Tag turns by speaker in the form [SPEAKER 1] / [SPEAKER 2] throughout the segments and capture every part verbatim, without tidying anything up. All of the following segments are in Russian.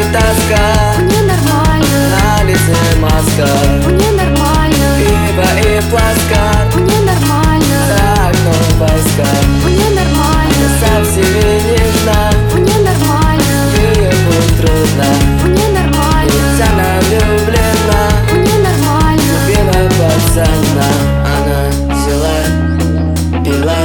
[SPEAKER 1] тоска,
[SPEAKER 2] мне нормально,
[SPEAKER 1] на лице маска,
[SPEAKER 2] мне нормально,
[SPEAKER 1] пиво и пласка,
[SPEAKER 2] мне нормально,
[SPEAKER 1] за окном войска.
[SPEAKER 2] мне нормально,
[SPEAKER 1] Со всеми нежна,
[SPEAKER 2] мне нормально,
[SPEAKER 1] ее будет трудно,
[SPEAKER 2] мне нормально,
[SPEAKER 1] ведь она влюблена,
[SPEAKER 2] мне нормально,
[SPEAKER 1] любимая пацана. Она взяла, пила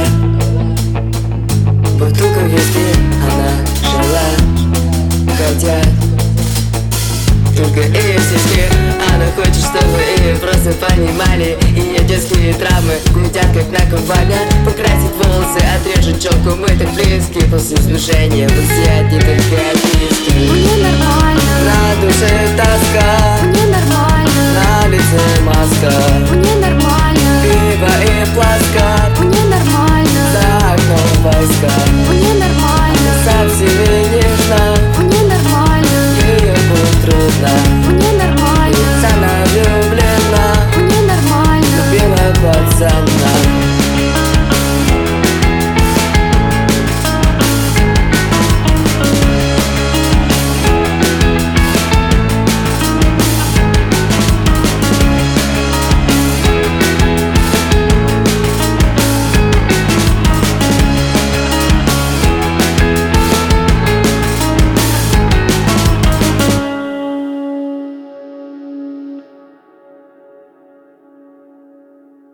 [SPEAKER 1] бутылку виски, она жила, хотя только ее сиськи. Она хочет, чтобы ее просто понимали ее детские травмы гудят, как на комбайне. Покрасить волосы, отрежет челку, мы так близки. После служения вы все одни только отписки.
[SPEAKER 2] мне нормально,
[SPEAKER 1] На душе тоска,
[SPEAKER 2] мне нормально,
[SPEAKER 1] на лице маска,
[SPEAKER 2] мне нормально,
[SPEAKER 1] пиво и пласка,
[SPEAKER 2] мне нормально,
[SPEAKER 1] за окном войска.